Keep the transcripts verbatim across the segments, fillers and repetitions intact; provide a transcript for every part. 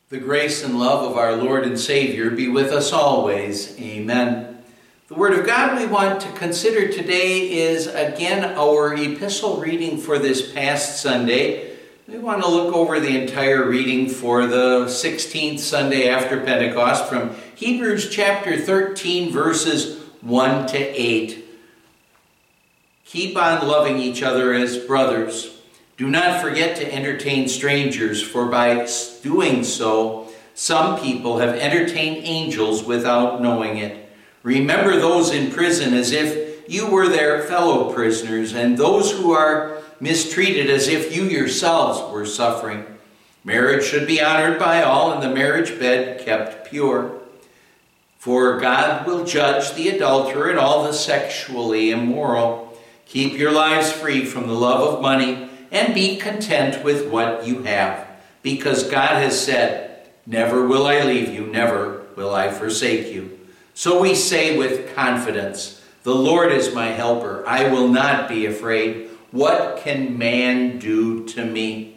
The grace and love of our Lord and Savior be with us always. Amen. The Word of God we want to consider today is again our epistle reading for this past Sunday. We want to look over the entire reading for the sixteenth Sunday after Pentecost from Hebrews chapter thirteen, verses one to eight. Keep on loving each other as brothers. Do not forget to entertain strangers, for by doing so, some people have entertained angels without knowing it. Remember those in prison as if you were their fellow prisoners, and those who are mistreated as if you yourselves were suffering. Marriage should be honored by all, and the marriage bed kept pure. For God will judge the adulterer and all the sexually immoral. Keep your lives free from the love of money, and be content with what you have, because God has said, "Never will I leave you, never will I forsake you." So we say with confidence, "The Lord is my helper. I will not be afraid. What can man do to me?"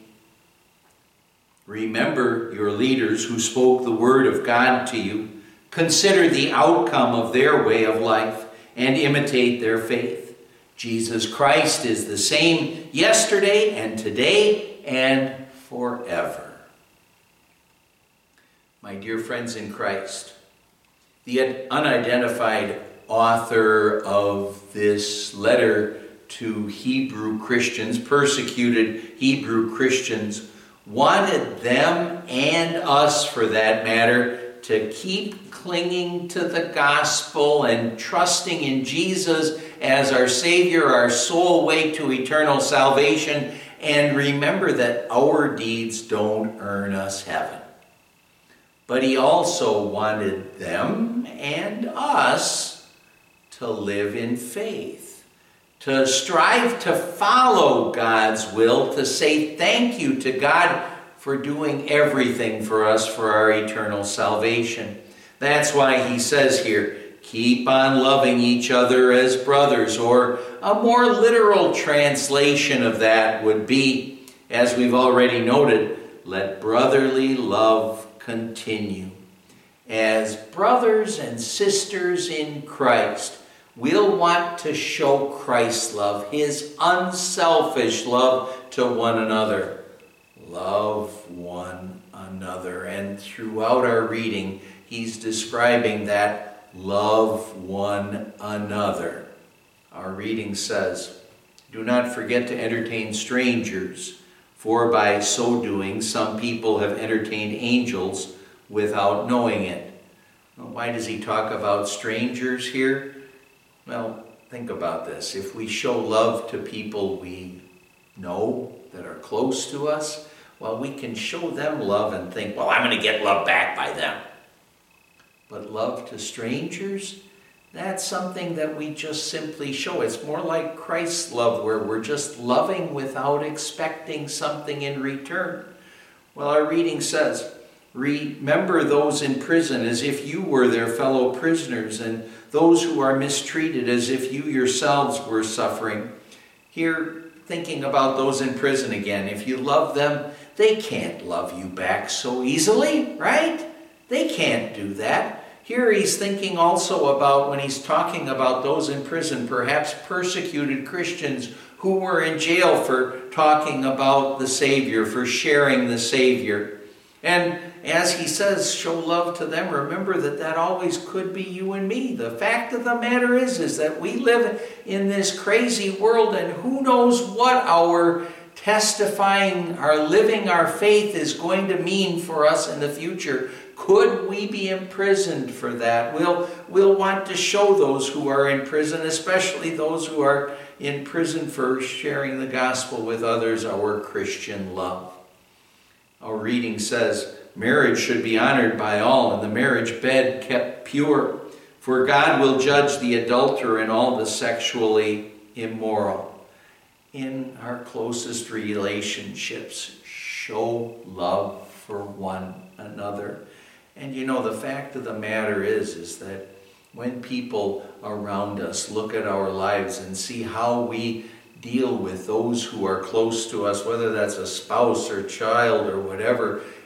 Remember your leaders who spoke the word of God to you. Consider the outcome of their way of life and imitate their faith. Jesus Christ is the same yesterday and today and forever. My dear friends in Christ, the unidentified author of this letter to Hebrew Christians, persecuted Hebrew Christians, wanted them and us, for that matter, to keep clinging to the gospel and trusting in Jesus as our Savior, our sole way to eternal salvation, and remember that our deeds don't earn us heaven. But he also wanted them and us to live in faith, to strive to follow God's will, to say thank you to God for doing everything for us for our eternal salvation. That's why he says here, keep on loving each other as brothers, or a more literal translation of that would be, as we've already noted, let brotherly love continue. As brothers and sisters in Christ, we'll want to show Christ's love, his unselfish love to one another. Love one another. And throughout our reading, he's describing that love one another. Our reading says, do not forget to entertain strangers, for by so doing some people have entertained angels without knowing it. Well, why does he talk about strangers here? Well, think about this. If we show love to people we know that are close to us, well, we can show them love and think, well, I'm going to get love back by them. But love to strangers, that's something that we just simply show. It's more like Christ's love, where we're just loving without expecting something in return. Well, our reading says, remember those in prison as if you were their fellow prisoners, and those who are mistreated as if you yourselves were suffering. Here, thinking about those in prison again, if you love them, they can't love you back so easily, right? They can't do that. Here he's thinking also about, when he's talking about those in prison, perhaps persecuted Christians who were in jail for talking about the Savior, for sharing the Savior. And as he says, show love to them, remember that that always could be you and me. The fact of the matter is, is that we live in this crazy world, and who knows what our testifying, our living our faith is going to mean for us in the future. Could we be imprisoned for that? We'll, we'll want to show those who are in prison, especially those who are in prison for sharing the gospel with others, our Christian love. Our reading says, marriage should be honored by all, and the marriage bed kept pure. For God will judge the adulterer and all the sexually immoral. In our closest relationships, show love for one another. And you know, the fact of the matter is, is that when people around us look at our lives and see how we deal with those who are close to us, whether that's a spouse or child or whatever,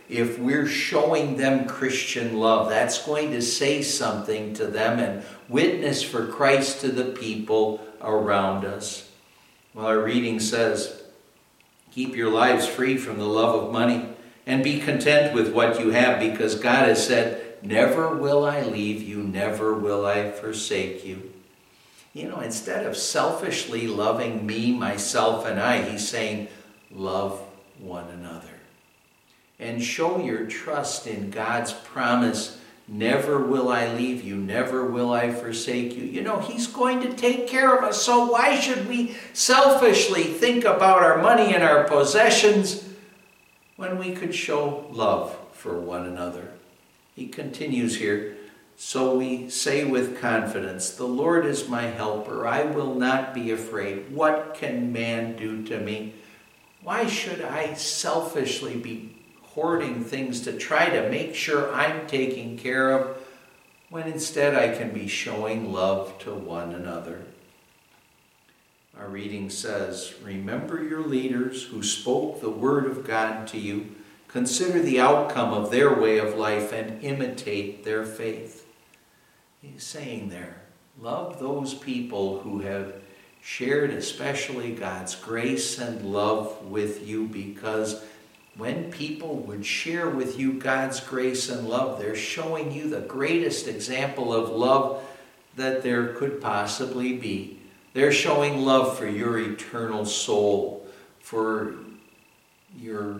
if we're showing them Christian love, that's going to say something to them and witness for Christ to the people around us. Well, our reading says, keep your lives free from the love of money and be content with what you have, because God has said, never will I leave you, never will I forsake you. You know, instead of selfishly loving me, myself, and I, he's saying, love one another. And show your trust in God's promise, never will I leave you, never will I forsake you. You know, he's going to take care of us, so why should we selfishly think about our money and our possessions when we could show love for one another? He continues here, so we say with confidence, the Lord is my helper, I will not be afraid. What can man do to me? Why should I selfishly be hoarding things to try to make sure I'm taken care of, when instead I can be showing love to one another? Our reading says, remember your leaders who spoke the word of God to you. Consider the outcome of their way of life and imitate their faith. He's saying there, love those people who have shared especially God's grace and love with you, because when people would share with you God's grace and love, they're showing you the greatest example of love that there could possibly be. They're showing love for your eternal soul, for your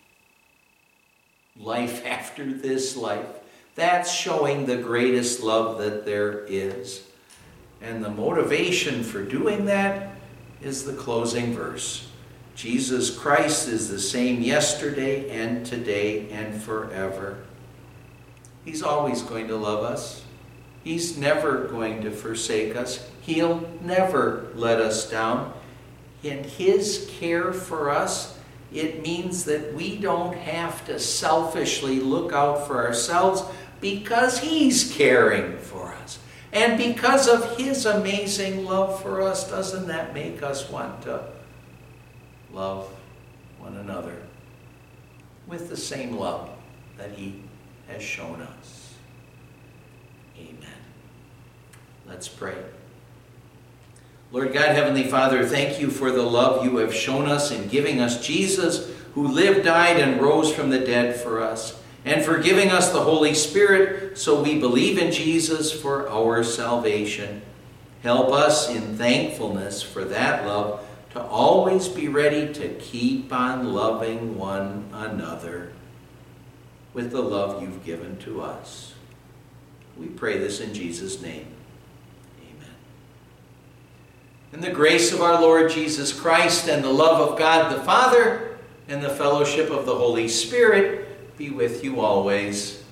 life after this life. That's showing the greatest love that there is. And the motivation for doing that is the closing verse. Jesus Christ is the same yesterday and today and forever. He's always going to love us. He's never going to forsake us. He'll never let us down. And his care for us, it means that we don't have to selfishly look out for ourselves, because he's caring for us. And because of his amazing love for us, doesn't that make us want to love one another with the same love that he has shown us? Amen. Let's pray. Lord God, Heavenly Father, thank you for the love you have shown us in giving us Jesus, who lived, died, and rose from the dead for us, and for giving us the Holy Spirit so we believe in Jesus for our salvation. Help us in thankfulness for that love to always be ready to keep on loving one another with the love you've given to us. We pray this in Jesus' name. Amen. And the grace of our Lord Jesus Christ and the love of God the Father and the fellowship of the Holy Spirit be with you always.